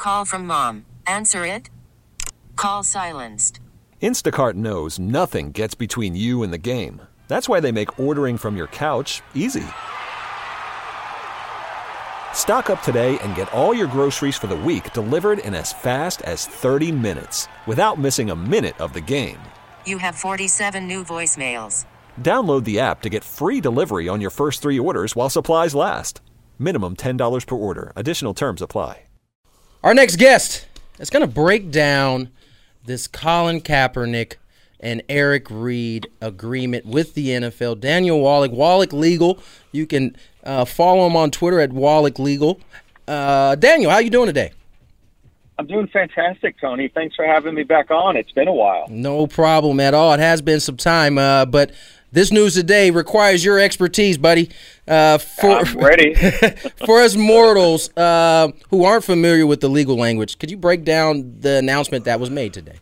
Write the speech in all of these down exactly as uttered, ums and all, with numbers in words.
Call from mom. Answer it. Call silenced. Instacart knows nothing gets between you and the game. That's why they make ordering from your couch easy. Stock up today and get all your groceries for the week delivered in as fast as thirty minutes without missing a minute of the game. You have forty-seven new voicemails. Download the app to get free delivery on your first three orders while supplies last. Minimum ten dollars per order. Additional terms apply. Our next guest is going to break down this Colin Kaepernick and Eric Reid agreement with the N F L. Daniel Wallach, Wallach Legal. You can uh, follow him on Twitter at Wallach Legal. Uh, Daniel, how you doing today? I'm doing fantastic, Tony. Thanks for having me back on. It's been a while. No problem at all. It has been some time, uh, but this news today requires your expertise, buddy. Uh, for, I'm ready. For us mortals uh, who aren't familiar with the legal language, could you break down the announcement that was made today?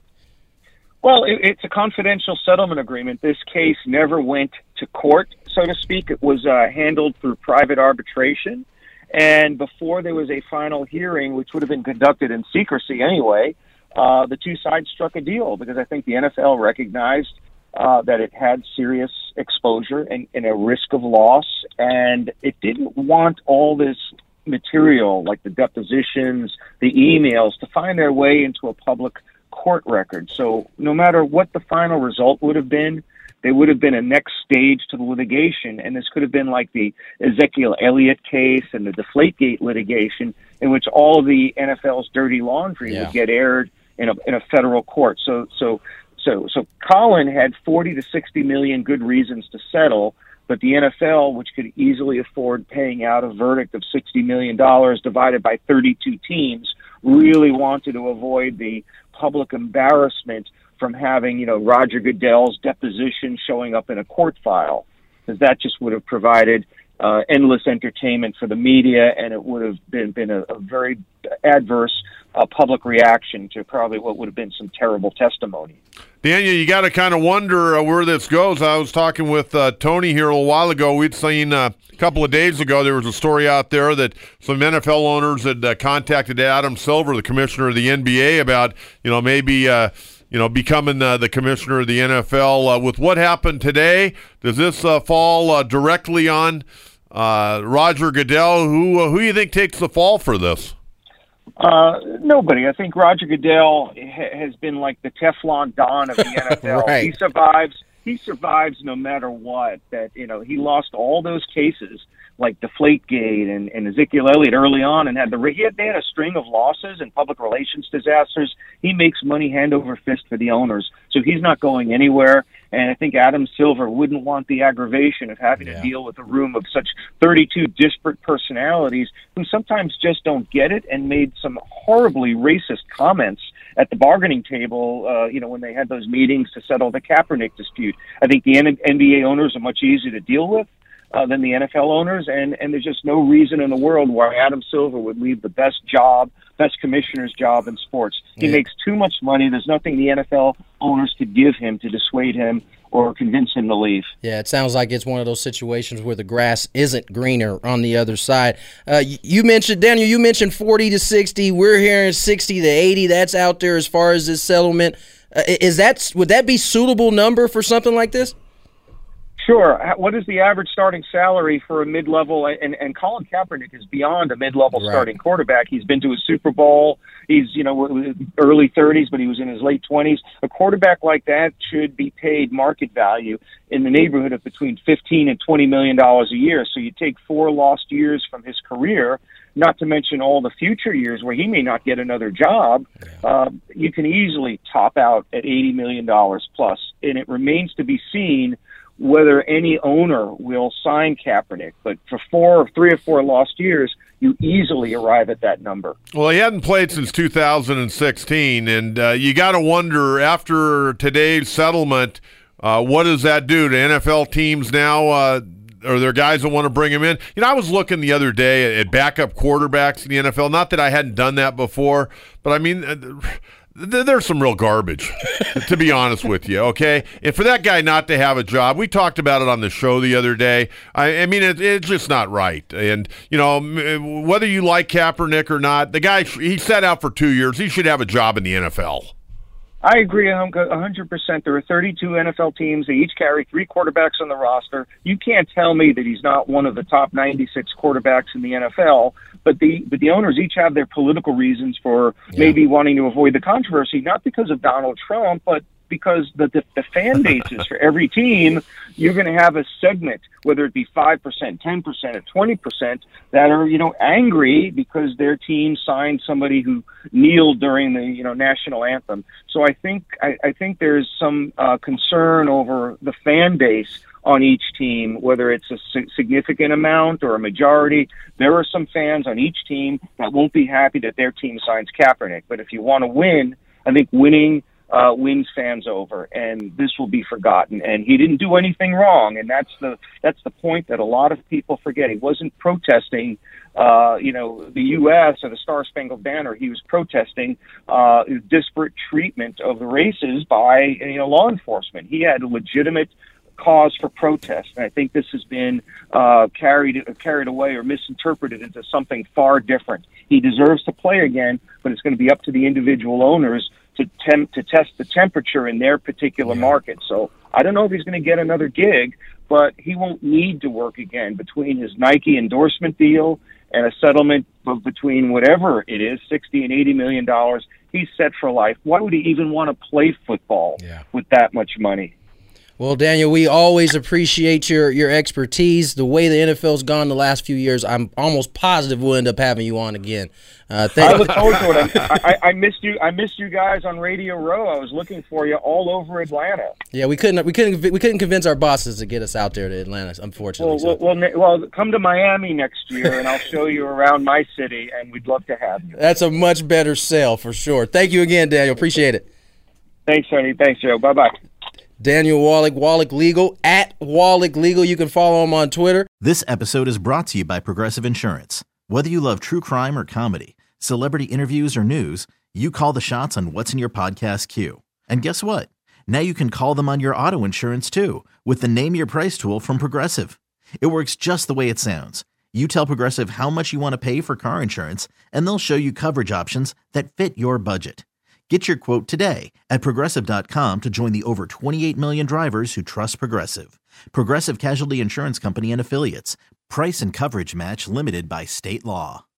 Well, it, it's a confidential settlement agreement. This case never went to court, so to speak. It was uh, handled through private arbitration. And before there was a final hearing, which would have been conducted in secrecy anyway, uh, the two sides struck a deal because I think the N F L recognized uh, that it had serious exposure and, and a risk of loss, and it didn't want all this material, like the depositions, the emails, to find their way into a public court record. So no matter what the final result would have been, there would have been a next stage to the litigation, and this could have been like the Ezekiel Elliott case and the Deflategate litigation, in which all of the N F L's dirty laundry yeah. would get aired in a in a federal court. So so so so Colin had forty to sixty million good reasons to settle, but the N F L, which could easily afford paying out a verdict of sixty million dollars divided by thirty-two teams, really wanted to avoid the public embarrassment from having, you know, Roger Goodell's deposition showing up in a court file, because that just would have provided uh, endless entertainment for the media, and it would have been, been a, a very adverse uh, public reaction to probably what would have been some terrible testimony. Daniel, you got to kind of wonder uh, where this goes. I was talking with uh, Tony here a little while ago. We'd seen uh, a couple of days ago there was a story out there that some N F L owners had uh, contacted Adam Silver, the commissioner of the N B A, about, you know, maybe uh, you know, becoming uh, the commissioner of the N F L. Uh, with what happened today, does this uh, fall uh, directly on uh, Roger Goodell? Who uh, who do you think takes the fall for this? Uh, nobody. I think Roger Goodell ha- has been like the Teflon Don of the N F L. Right. He survives. He survives no matter what. That, you know, he lost all those cases like Deflategate and, and Ezekiel Elliott early on, and had the he had, they had a string of losses and public relations disasters. He makes money hand over fist for the owners, so he's not going anywhere. And I think Adam Silver wouldn't want the aggravation of having yeah. to deal with a room of such thirty-two disparate personalities who sometimes just don't get it, and made some horribly racist comments at the bargaining table, uh, you know, when they had those meetings to settle the Kaepernick dispute. I think the N B A owners are much easier to deal with uh, than the N F L owners, and, and there's just no reason in the world why Adam Silver would leave the best job, best commissioner's job in sports. He yeah. makes too much money. There's nothing the N F L owners could give him to dissuade him or convince him to leave. Yeah, it sounds like it's one of those situations where the grass isn't greener on the other side. Uh, you mentioned, Daniel, you mentioned forty to sixty. We're hearing sixty to eighty. That's out there as far as this settlement. Uh, is that would that be suitable number for something like this? Sure. What is the average starting salary for a mid-level? And, and Colin Kaepernick is beyond a mid-level right. starting quarterback. He's been to a Super Bowl. He's, you know, early thirties, but he was in his late twenties. A quarterback like that should be paid market value in the neighborhood of between fifteen and twenty million dollars a year. So you take four lost years from his career, not to mention all the future years where he may not get another job. Yeah. Uh, you can easily top out at eighty million dollars plus, and it remains to be seen whether any owner will sign Kaepernick. But for four or three or four lost years, you easily arrive at that number. Well, he hadn't played since two thousand sixteen, and uh, you got to wonder, after today's settlement, uh, what does that do to N F L teams now? Uh, are there guys that want to bring him in? You know, I was looking the other day at, at backup quarterbacks in the N F L. Not that I hadn't done that before, but I mean, th- there's some real garbage, to be honest with you, okay? And for that guy not to have a job, we talked about it on the show the other day. I, I mean, it, it's just not right. And, you know, m- whether you like Kaepernick or not, the guy, he sat out for two years. He should have a job in the N F L. I agree one hundred percent. There are thirty-two N F L teams. They each carry three quarterbacks on the roster. You can't tell me that he's not one of the top ninety-six quarterbacks in the N F L. But the but the owners each have their political reasons for yeah. maybe wanting to avoid the controversy, not because of Donald Trump, but because the, the, the fan bases for every team, you're going to have a segment, whether it be five percent, ten percent, or twenty percent, that are, you know, angry because their team signed somebody who kneeled during the, you know, national anthem. So I think I, I think there's some uh, concern over the fan base on each team, whether it's a significant amount or a majority. There are some fans on each team that won't be happy that their team signs Kaepernick. But if you want to win, I think winning Uh, wins fans over, and this will be forgotten. And he didn't do anything wrong, and that's the that's the point that a lot of people forget. He wasn't protesting, uh, you know, the U S or the Star Spangled Banner. He was protesting uh, disparate treatment of the races by, you know, law enforcement. He had a legitimate cause for protest, and I think this has been uh, carried carried away or misinterpreted into something far different. He deserves to play again, but it's going to be up to the individual owners to tempt to test the temperature in their particular yeah. market. So I don't know if he's going to get another gig, but he won't need to work again between his Nike endorsement deal and a settlement of between whatever it is, sixty and eighty million dollars. He's set for life. Why would he even want to play football yeah. with that much money? Well, Daniel, we always appreciate your, your expertise. The way the N F L's gone the last few years, I'm almost positive we'll end up having you on again. Uh, thank I look forward to it. I, I, I missed you. I missed you guys on Radio Row. I was looking for you all over Atlanta. Yeah, we couldn't. We couldn't. We couldn't convince our bosses to get us out there to Atlanta. Unfortunately. Well, so. well, well, well, come to Miami next year, and I'll show you around my city, and we'd love to have you. That's a much better sell for sure. Thank you again, Daniel. Appreciate it. Thanks, Tony. Thanks, Joe. Bye bye. Daniel Wallach, Wallach Legal, at Wallach Legal. You can follow him on Twitter. This episode is brought to you by Progressive Insurance. Whether you love true crime or comedy, celebrity interviews or news, you call the shots on what's in your podcast queue. And guess what? Now you can call them on your auto insurance too with the Name Your Price tool from Progressive. It works just the way it sounds. You tell Progressive how much you want to pay for car insurance, and they'll show you coverage options that fit your budget. Get your quote today at Progressive dot com to join the over twenty-eight million drivers who trust Progressive. Progressive Casualty Insurance Company and Affiliates. Price and coverage match limited by state law.